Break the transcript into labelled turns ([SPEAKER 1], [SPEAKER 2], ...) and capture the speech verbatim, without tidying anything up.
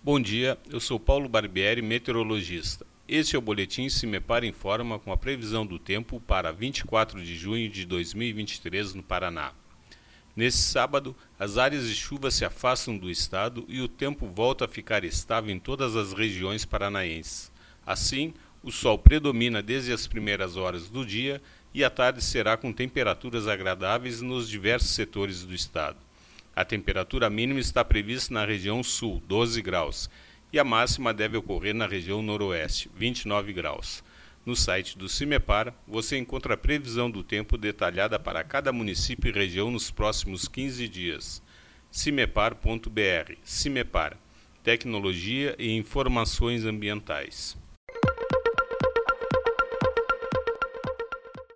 [SPEAKER 1] Bom dia, eu sou Paulo Barbieri, meteorologista. Este é o boletim CIMEPAR Informa com a previsão do tempo para vinte e quatro de junho de dois mil e vinte e três no Paraná. Nesse sábado, as áreas de chuva se afastam do estado e o tempo volta a ficar estável em todas as regiões paranaenses. Assim, o sol predomina desde as primeiras horas do dia e a tarde será com temperaturas agradáveis nos diversos setores do estado. A temperatura mínima está prevista na região sul, doze graus, e a máxima deve ocorrer na região noroeste, vinte e nove graus. No site do CIMEPAR, você encontra a previsão do tempo detalhada para cada município e região nos próximos quinze dias. cimepar ponto br. CIMEPAR. Tecnologia e informações ambientais.